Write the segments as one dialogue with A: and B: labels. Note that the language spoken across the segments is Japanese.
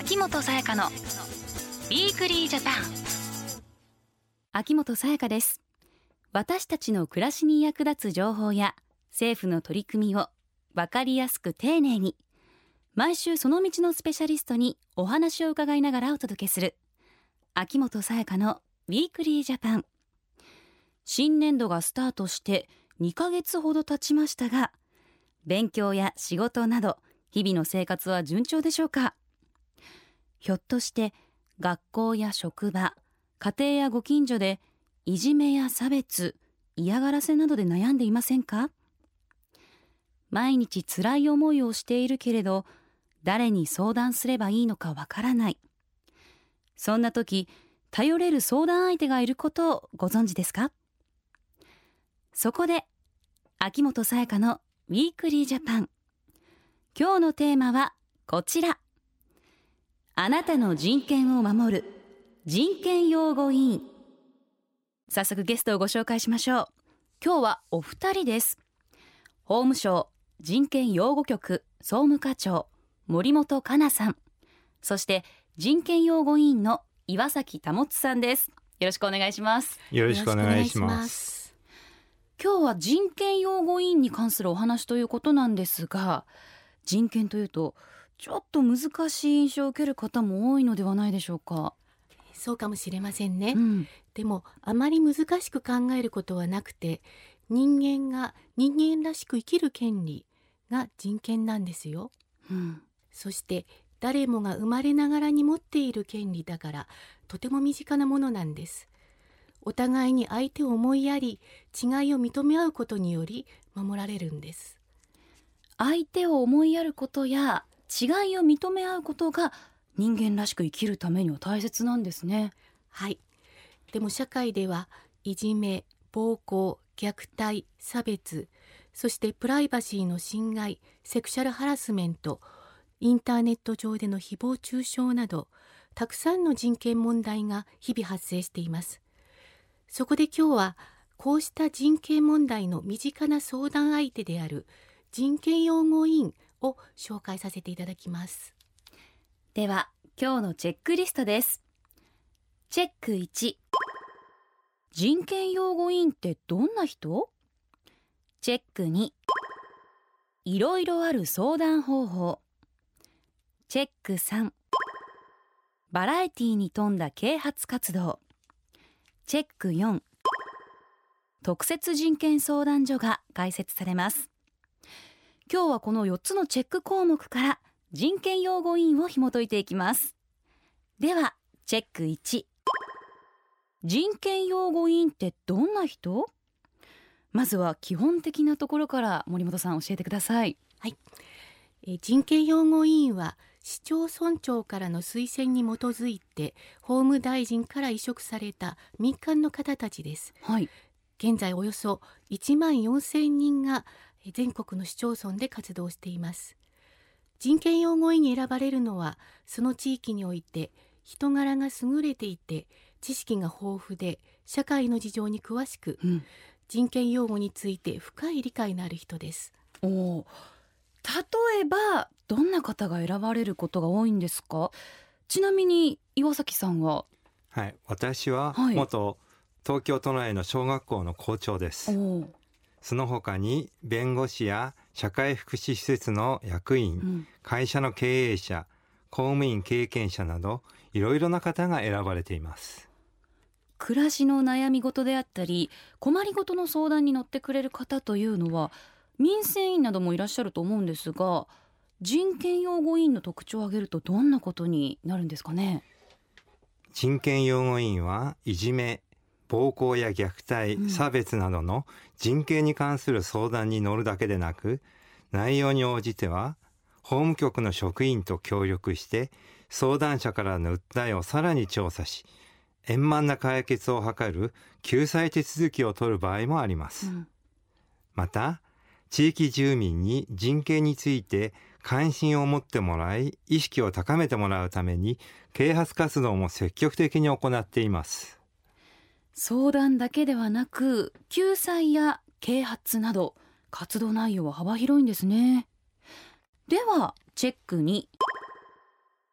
A: 秋元才加のウィークリージャパン。
B: 秋元才加です。私たちの暮らしに役立つ情報や政府の取り組みを分かりやすく丁寧に、毎週その道のスペシャリストにお話を伺いながらお届けする秋元才加のウィークリージャパン。新年度がスタートして2ヶ月ほど経ちましたが、勉強や仕事など日々の生活は順調でしょうか。ひょっとして学校や職場、家庭やご近所でいじめや差別、嫌がらせなどで悩んでいませんか。毎日辛い思いをしているけれど、誰に相談すればいいのかわからない。そんな時、頼れる相談相手がいることをご存知ですか。そこで秋元才加のウィークリージャパン。今日のテーマはこちら。あなたの人権を守る人権擁護委員。早速ゲストをご紹介しましょう。今日はお二人です。法務省人権擁護局総務課長森本香奈さん、そして人権擁護委員の岩崎保さんです。よろしくお願いします。
C: よろしくお願いします。
B: 今日は人権擁護委員に関するお話ということなんですが、人権というとちょっと難しい印象を受ける方も多いのではないでしょうか。
D: そうかもしれませんね、でもあまり難しく考えることはなくて、人間が人間らしく生きる権利が人権なんですよ、そして誰もが生まれながらに持っている権利だから、とても身近なものなんです。お互いに相手を思いやり、違いを認め合うことにより守られるんです。
B: 相手を思いやることや違いを認め合うことが人間らしく生きるためには大切なんですね。
D: はい。でも社会ではいじめ、暴行、虐待、差別、そしてプライバシーの侵害、セクシャルハラスメント、インターネット上での誹謗中傷など、たくさんの人権問題が日々発生しています。そこで今日はこうした人権問題の身近な相談相手である人権擁護委員を紹介させていただきます。
B: では今日のチェックリストです。チェック1、人権擁護委員ってどんな人？チェック2、いろいろある相談方法。チェック3、バラエティに富んだ啓発活動。チェック4、特設人権相談所が開設されます。今日はこの4つのチェック項目から人権擁護委員を紐解いていきます。ではチェック1、人権擁護委員ってどんな人？まずは基本的なところから森本さん教えてください。
D: はい、人権擁護委員は市町村長からの推薦に基づいて法務大臣から委嘱された民間の方たちです。現在およそ1万4000人が全国の市町村で活動しています。人権擁護委員に選ばれるのは、その地域において人柄が優れていて、知識が豊富で社会の事情に詳しく、人権擁護について深い理解のある人です。
B: 例えばどんな方が選ばれることが多いんですか？ちなみに岩崎さんは？
C: 私は元東京都内の小学校の校長です。その他に弁護士や社会福祉施設の役員、会社の経営者、公務員経験者などいろいろな方が選ばれています。
B: 暮らしの悩み事であったり困りごとの相談に乗ってくれる方というのは民生委員などもいらっしゃると思うんですが、人権擁護委員の特徴を挙げるとどんなことになるんですかね？
C: 人権擁護委員はいじめ、暴行や虐待、差別などの人権に関する相談に乗るだけでなく、内容に応じては法務局の職員と協力して相談者からの訴えをさらに調査し、円満な解決を図る救済手続きを取る場合もあります。また、地域住民に人権について関心を持ってもらい、意識を高めてもらうために啓発活動も積極的に行っています。
B: 相談だけではなく救済や啓発など活動内容は幅広いんですね。ではチェック2、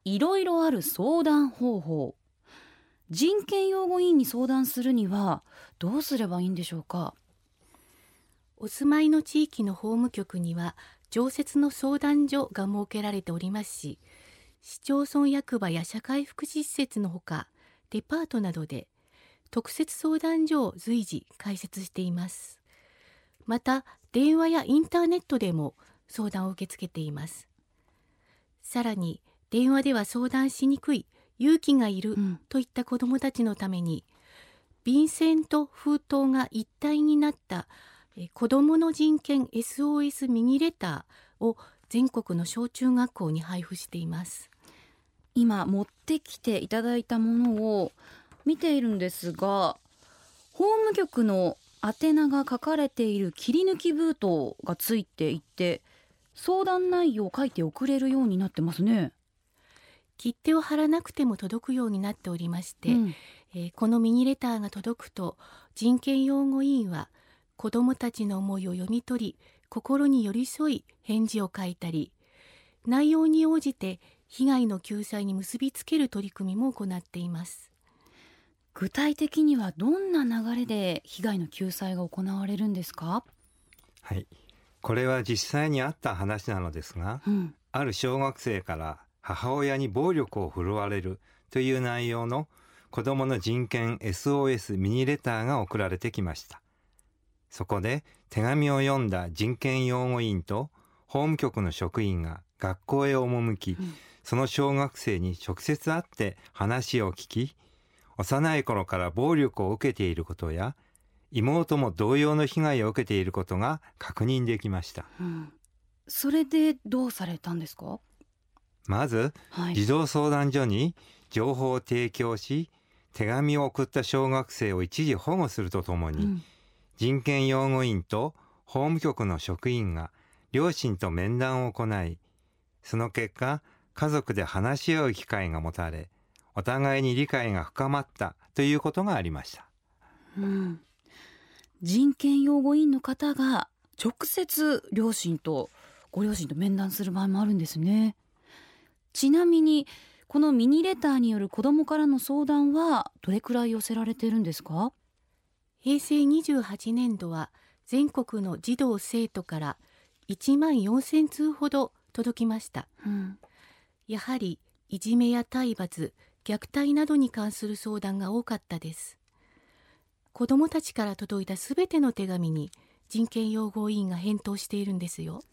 B: いろいろある相談方法。人権擁護委員に相談するにはどうすればいいんでしょうか？
D: お住まいの地域の法務局には常設の相談所が設けられておりますし、市町村役場や社会福祉施設のほかデパートなどで特設相談所を随時開設しています。また電話やインターネットでも相談を受け付けています。さらに電話では相談しにくい、勇気がいるといった子どもたちのために、便箋と封筒が一体になった子どもの人権 SOS ミニレターを全国の小中学校に配布しています。
B: 今持ってきていただいたものを見ているんですが、法務局の宛名が書かれている切り抜き封筒がついていて、相談内容を書いて送れるようになってますね。
D: 切手を貼らなくても届くようになっておりまして、このミニレターが届くと人権擁護委員は子どもたちの思いを読み取り、心に寄り添い返事を書いたり、内容に応じて被害の救済に結びつける取り組みも行っています。
B: 具体的にはどんな流れで被害の救済が行われるんですか？
C: はい、これは実際にあった話なのですが、ある小学生から母親に暴力を振るわれるという内容の子どもの人権 SOS ミニレターが送られてきました。そこで手紙を読んだ人権擁護委員と法務局の職員が学校へ赴き、その小学生に直接会って話を聞き、幼い頃から暴力を受けていることや、妹も同様の被害を受けていることが確認できました。
B: それでどうされたんですか？
C: まず、児童相談所に情報を提供し、手紙を送った小学生を一時保護するとともに、人権擁護員と法務局の職員が両親と面談を行い、その結果、家族で話し合う機会が持たれ、お互いに理解が深まったということがありました。
B: 人権擁護委員の方が直接ご両親と面談する場合もあるんですね。ちなみにこのミニレターによる子どもからの相談はどれくらい寄せられているんですか？
D: 平成28年度は全国の児童生徒から1万4000通ほど届きました。やはりいじめや体罰、虐待などに関する相談が多かったです。子どもたちから届いたすべての手紙に人権擁護委員が返答しているんですよ。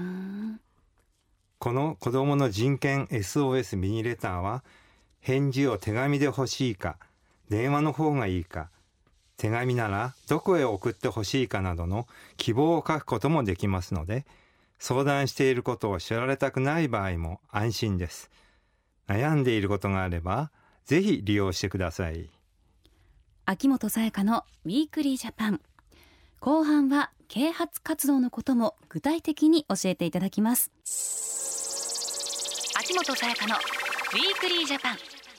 C: この子どもの人権 SOS ミニレターは、返事を手紙で欲しいか、電話の方がいいか、手紙ならどこへ送ってほしいかなどの希望を書くこともできますので、相談していることを知られたくない場合も安心です。悩んでいることがあれば、ぜひ利用してください。
B: 秋元才加のウィークリージャパン。後半は啓発活動のことも具体的に教えていただきます。
A: 秋元才加のウィークリージャパン。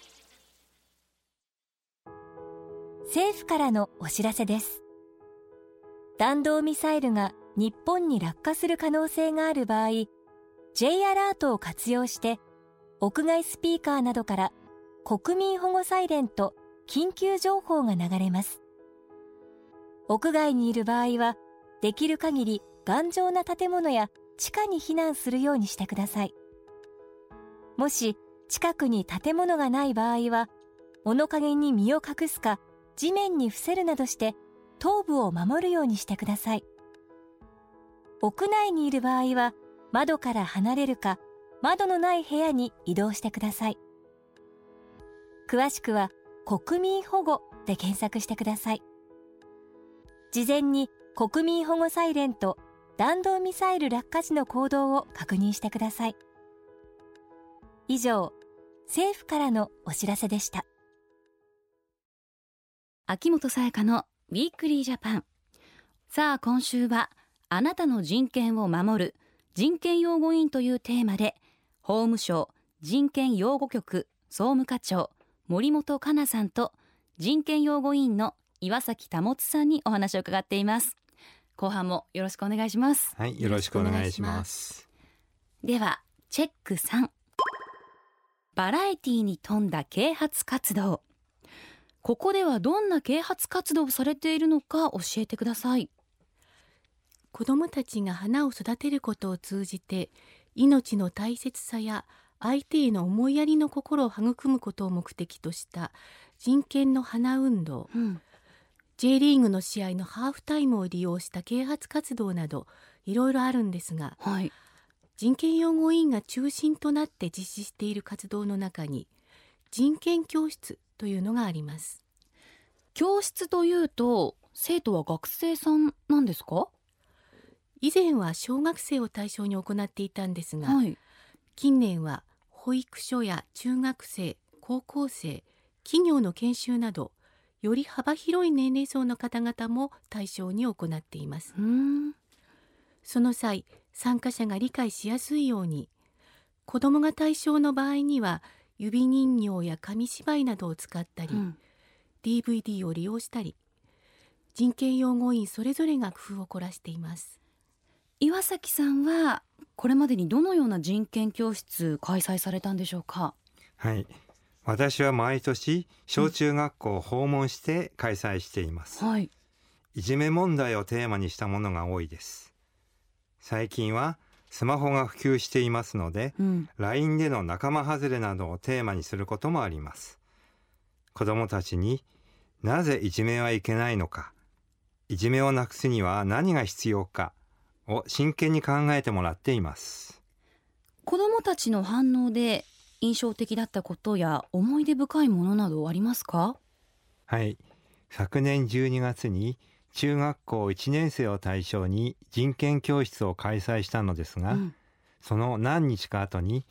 E: 政府からのお知らせです。弾道ミサイルが日本に落下する可能性がある場合、J アラートを活用して屋外スピーカーなどから国民保護サイレンと緊急情報が流れます。屋外にいる場合はできる限り頑丈な建物や地下に避難するようにしてください。もし近くに建物がない場合は、物陰に身を隠すか地面に伏せるなどして頭部を守るようにしてください。屋内にいる場合は窓から離れるか窓のない部屋に移動してください。詳しくは国民保護で検索してください。事前に国民保護サイレンと弾道ミサイル落下時の行動を確認してください。以上、政府からのお知らせでした。
B: 秋元才加のウィークリージャパン。さあ、今週はあなたの人権を守る人権擁護委員というテーマで、法務省人権擁護局総務課長森本香奈さんと人権擁護委員の岩崎保さんにお話を伺っています。後半もよろしくお願いします。
C: はい、よろしくお願いします。
B: ではチェック3。 バラエティに富んだ啓発活動。ここではどんな啓発活動をされているのか教えてください。
D: 子どもたちが花を育てることを通じて、命の大切さや相手への思いやりの心を育むことを目的とした人権の花運動、J リーグの試合のハーフタイムを利用した啓発活動などいろいろあるんですが、人権擁護委員が中心となって実施している活動の中に人権教室というのがあります。
B: 教室というと生徒は学生さんなんですか？
D: 以前は小学生を対象に行っていたんですが、近年は保育所や中学生、高校生、企業の研修などより幅広い年齢層の方々も対象に行っています。その際、参加者が理解しやすいように、子どもが対象の場合には指人形や紙芝居などを使ったり、DVD を利用したり、人権擁護委員それぞれが工夫を凝らしています。
B: 岩崎さんはこれまでにどのような人権教室開催されたんでしょうか？
C: はい、私は毎年小中学校を訪問して開催しています。いじめ問題をテーマにしたものが多いです。最近はスマホが普及していますので、LINE での仲間外れなどをテーマにすることもあります。子どもたちになぜいじめはいけないのか、いじめをなくすには何が必要かを真剣に考えてもらっています。
B: 子どもたちの反応で印象的だったことや思い出深いものなどありますか？
C: はい、昨年12月に中学校1年生を対象に人権教室を開催したのですが、その何日か後に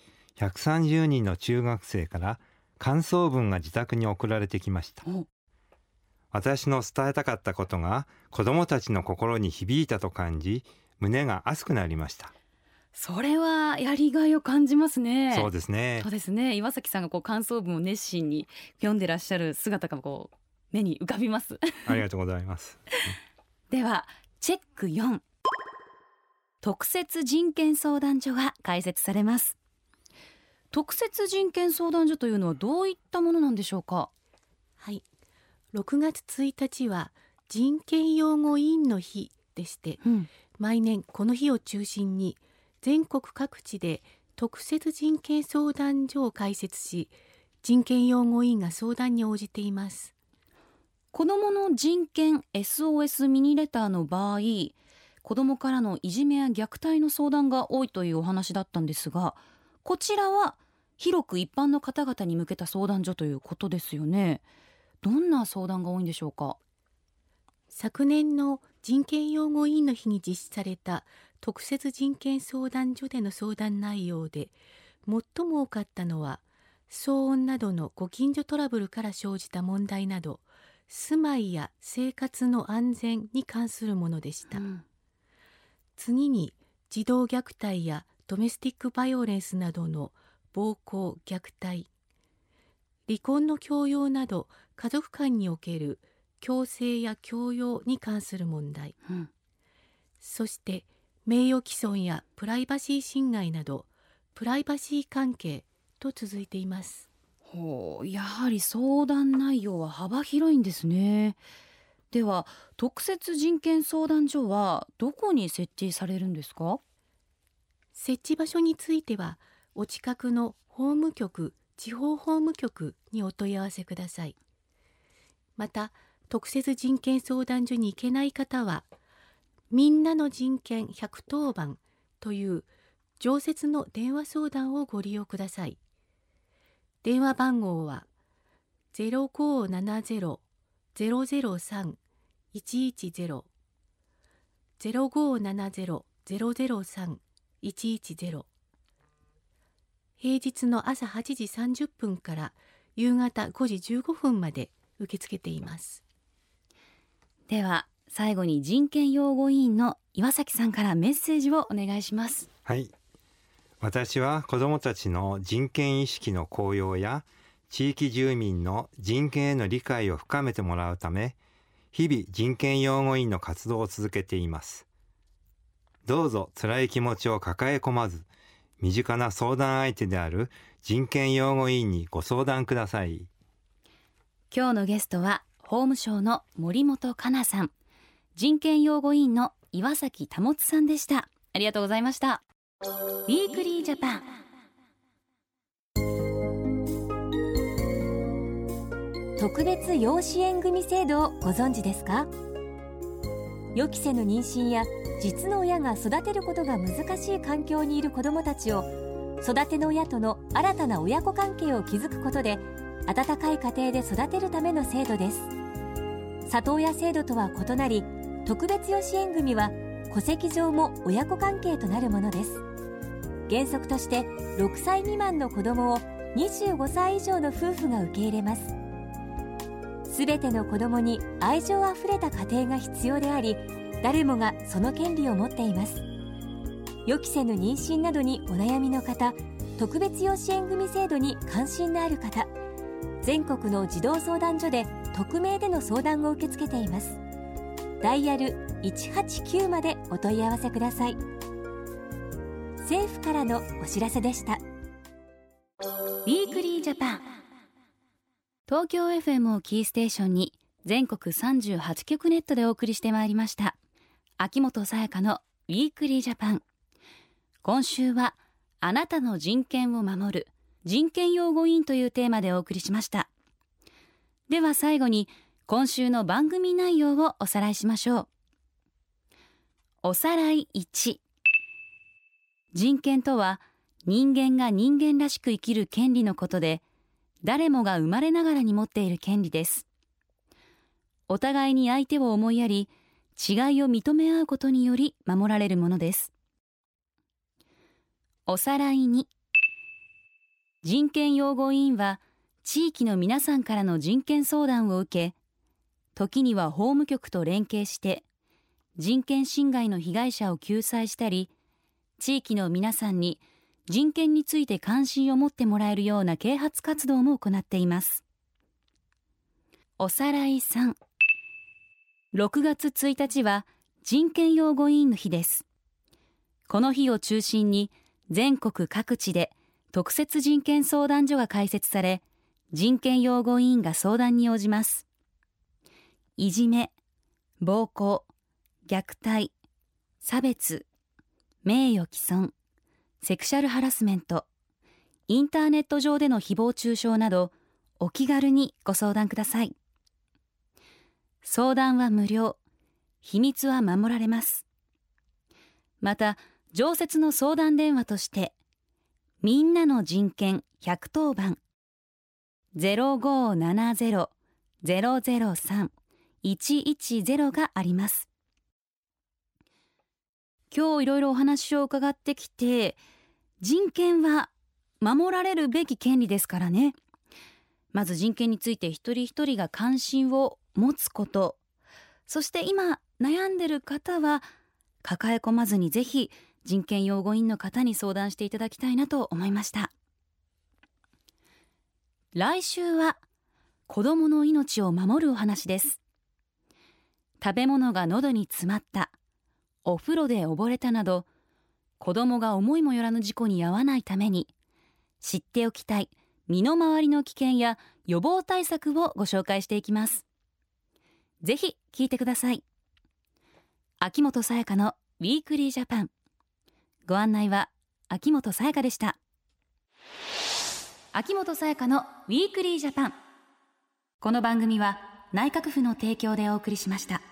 C: 130人の中学生から感想文が自宅に送られてきました。私の伝えたかったことが子どもたちの心に響いたと感じ、胸が熱くなりました。
B: それはやりがいを感じますね。
C: そうですね。
B: 岩崎さんが感想文を熱心に読んでらっしゃる姿が目に浮かびます
C: ありがとうございます
B: ではチェック4、特設人権相談所が開設されます。特設人権相談所というのはどういったものなんでしょうか？
D: はい、6月1日は人権擁護委員の日でして、毎年この日を中心に全国各地で特設人権相談所を開設し、人権擁護委員が相談に応じています。
B: 子どもの人権 SOS ミニレターの場合、子どもからのいじめや虐待の相談が多いというお話だったんですが、こちらは広く一般の方々に向けた相談所ということですよね。どんな相談が多いんでしょうか？
D: 昨年の人権擁護委員の日に実施された特設人権相談所での相談内容で最も多かったのは、騒音などのご近所トラブルから生じた問題など、住まいや生活の安全に関するものでした。次に児童虐待やドメスティックバイオレンスなどの暴行・虐待、離婚の強要など家族間における強制や強要に関する問題、そして名誉毀損やプライバシー侵害などプライバシー関係と続いています。
B: やはり相談内容は幅広いんですね。では特設人権相談所はどこに設置されるんですか？
D: 設置場所についてはお近くの法務局、地方法務局にお問い合わせください。また特設人権相談所に行けない方は、みんなの人権110番という常設の電話相談をご利用ください。電話番号は 0570-003-110 0570-003-110、平日の朝8時30分から夕方5時15分まで受け付けています。
B: では最後に人権擁護委員の岩崎さんからメッセージをお願いします。
C: はい、私は子どもたちの人権意識の向上や地域住民の人権への理解を深めてもらうため、日々人権擁護委員の活動を続けています。どうぞ辛い気持ちを抱え込まず、 身近な相談相手である人権擁護委員にご相談ください。
B: 今日のゲストは法務省の森本香奈さん、人権擁護委員の岩崎保さんでした。ありがとうございました。ウィークリージャパン。
E: 特別養子縁組制度をご存知ですか？予期せぬ妊娠や実の親が育てることが難しい環境にいる子どもたちを育ての親との新たな親子関係を築くことで温かい家庭で育てるための制度です。里親制度とは異なり、特別養子縁組は戸籍上も親子関係となるものです。原則として6歳未満の子どもを25歳以上の夫婦が受け入れます。すべての子どもに愛情あふれた家庭が必要であり、誰もがその権利を持っています。予期せぬ妊娠などにお悩みの方、特別養子縁組制度に関心のある方、全国の児童相談所で匿名での相談を受け付けています。ダイヤル189までお問い合わせください。政府からのお知らせでした。
B: ウィークリージャパン。東京 FM をキーステーションに全国38局ネットでお送りしてまいりました秋元才加のウィークリージャパン。今週はあなたの人権を守る人権擁護委員というテーマでお送りしました。では最後に今週の番組内容をおさらいしましょう。おさらい1。人権とは人間が人間らしく生きる権利のことで、誰もが生まれながらに持っている権利です。お互いに相手を思いやり、違いを認め合うことにより守られるものです。おさらい2。人権擁護委員は地域の皆さんからの人権相談を受け、時には法務局と連携して人権侵害の被害者を救済したり、地域の皆さんに人権について関心を持ってもらえるような啓発活動も行っています。おさらい3。6月1日は人権擁護委員の日です。この日を中心に全国各地で特設人権相談所が開設され、人権擁護委員が相談に応じます。いじめ、暴行、虐待、差別、名誉毀損、セクシャルハラスメント、インターネット上での誹謗中傷など、お気軽にご相談ください。相談は無料、秘密は守られます。また、常設の相談電話として、みんなの人権110番、0570-003-110があります。今日いろいろお話を伺ってきて、人権は守られるべき権利ですからね。まず人権について一人一人が関心を持つこと、そして今悩んでる方は抱え込まずに、ぜひ人権擁護委員の方に相談していただきたいなと思いました。来週は子どもの命を守るお話です。食べ物が喉に詰まった、お風呂で溺れたなど、子どもが思いもよらぬ事故に遭わないために知っておきたい身の回りの危険や予防対策をご紹介していきます。ぜひ聞いてください。秋元才加のウィークリージャパン。ご案内は秋元才加でした。秋元才加のウィークリージャパン。この番組は内閣府の提供でお送りしました。